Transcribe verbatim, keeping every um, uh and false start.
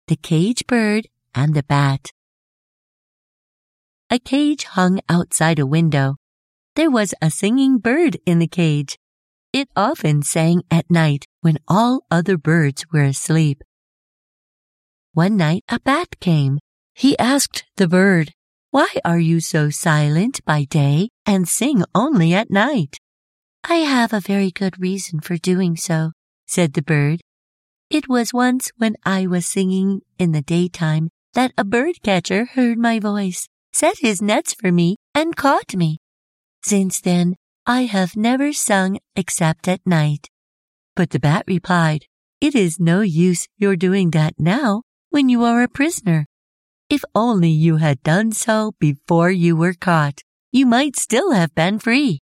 the Cage Bird and the Bat. A cage hung outside a window. There was a singing bird in the cage. It often sang at night when all other birds were asleep. One night a bat came. He asked the bird, "Why are you so silent by day and sing only at night?" "I have a very good reason for doing so," said the bird. "It was once when I was singing in the daytime that a bird catcher heard my voice, set his nets for me, and caught me. Since then, I have never sung except at night." But the bat replied, "It is no use your doing that now when you are a prisoner. If only you had done so before you were caught, you might still have been free."